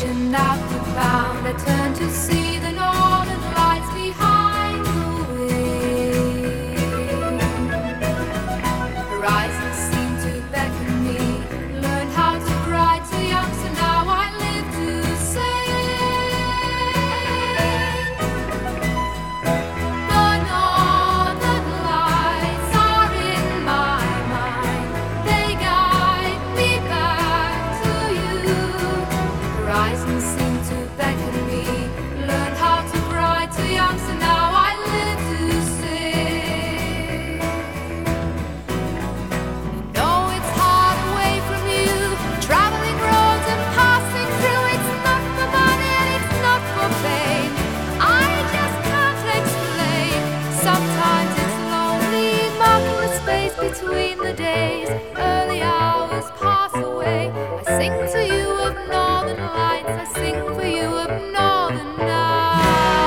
ocean outbound, I turn to see the northern lights behind the wind. Horizons seem to beckon me, learned how to cry too young, so now I live to say. The northern lights are in my mind, they guide me back to you. Horizons seem to beckon me, learned how to cry too young, so now I live to sing. No, it's hard away from you, traveling roads and passing through. It's not for money and it's not for fame, I just can't explain. Sometimes it's lonely, marking the space between the days. Early hours pass away, I sing to you of northern lights, I sing for you of northern nights.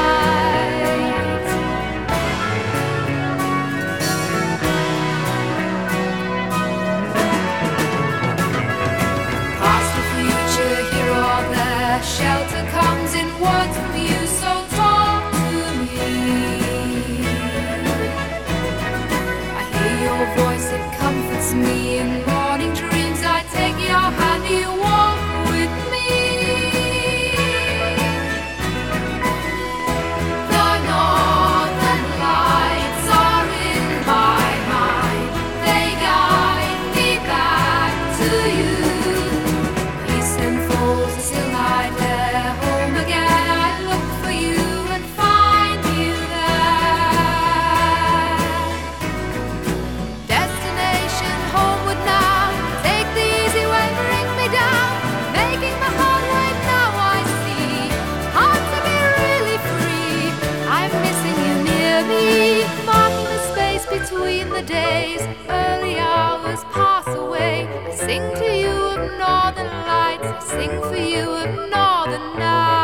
Past or future, here or there, shelter comes in words from you, so talk to me. I hear your voice, it comforts me. In morning dreams I take your hand, you walk with me. The northern lights are in my mind, they guide me back to you. Peace enfolds us till I dare home again. I look for you and find you there. Destination homeward now, take the easy way, bring me down, making the hard way now I see. Hard to be really free, I'm missing you near me, marking the space between the days. Early hours pass away, I sing to you of northern lights, I sing for you of northern nights.